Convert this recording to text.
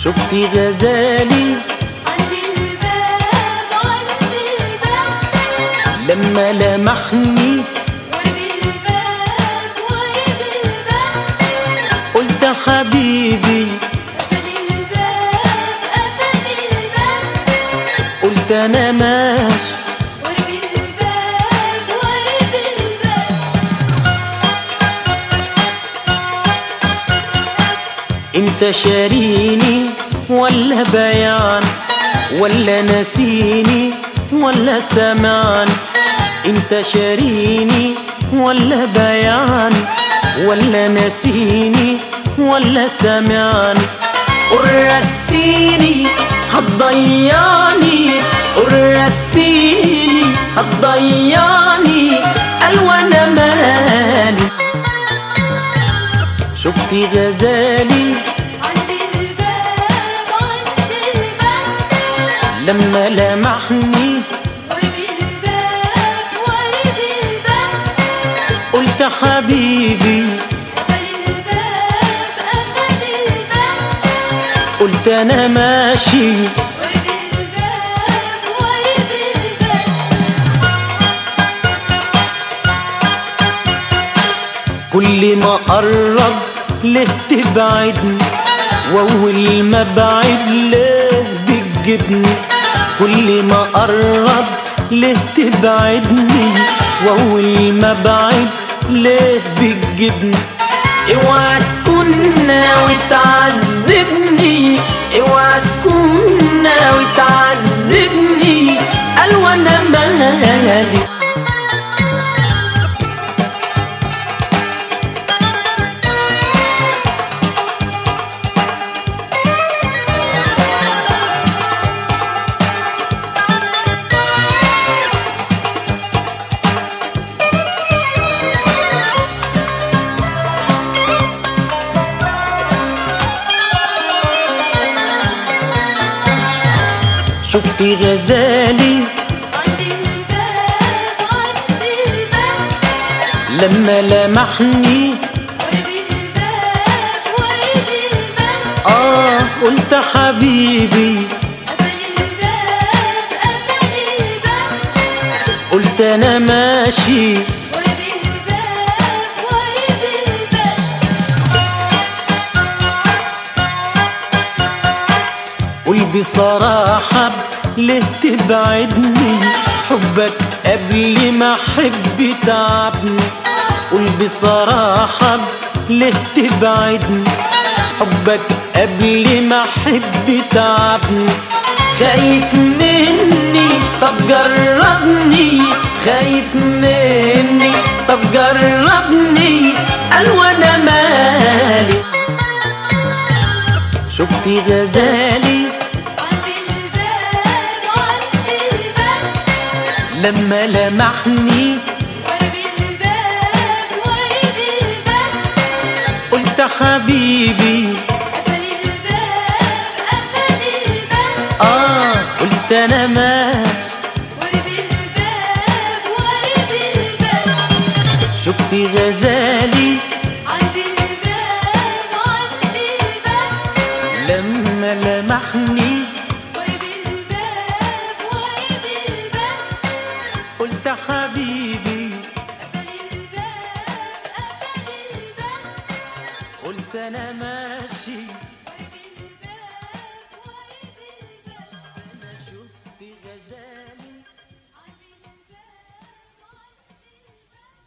شفتي غزالي عند الباب عند الباب لما لمحني قرب الباب قرب الباب قلت حبيبي قفل الباب قفل الباب قلت انا ماشي قرب الباب قرب الباب انت شاريني ولا بيان ولا نسيني ولا سمعان؟ انت شاريني ولا بيان ولا نسيني ولا سمعان؟ قرسيني هتضيعني قرسيني هتضيعني قال وانا مالي. شفتي غزالي عند الباب عند الباب لما لمحني قرب الباب قرب الباب قلت حبيبي قفل الباب قفل الباب قلت انا ماشي قرب الباب قرب الباب كل ما قرب ليه تبعدني واول ما بعد ليه بتجيبني؟ كل ما قرب ليه تبعدني واول ما بعد ليه بتجيبني؟ اوعى تكون ناوي تعذبني اوعى تكون ناوي تعذبني قال وانا مالي. شفتي غزالي عند الباب عند الباب لما لمحني قرب الباب قرب الباب قلت حبيبي قفل الباب قفل الباب قلت انا ماشي قرب الباب قرب الباب قول بصراحة ليه تبعدني؟ حبك قبل ما احب تعبني. قول بصراحة ليه تبعدني؟ حبك قبل ما احب تعبني. خايف مني طب جربني خايف مني طب جربني قال وانا مالي. شفتي غزالي عند الباب عند الباب لما لمحني قرب الباب قرب الباب قلت حبيبي قفل الباب قفل الباب قلت انا ماشي قرب الباب قرب الباب شفتي غزالي عند الباب عند الباب لما لمحني قرب الباب قرب الباب قلت حبيبي قفل الباب قفل الباب قلت انا ماشي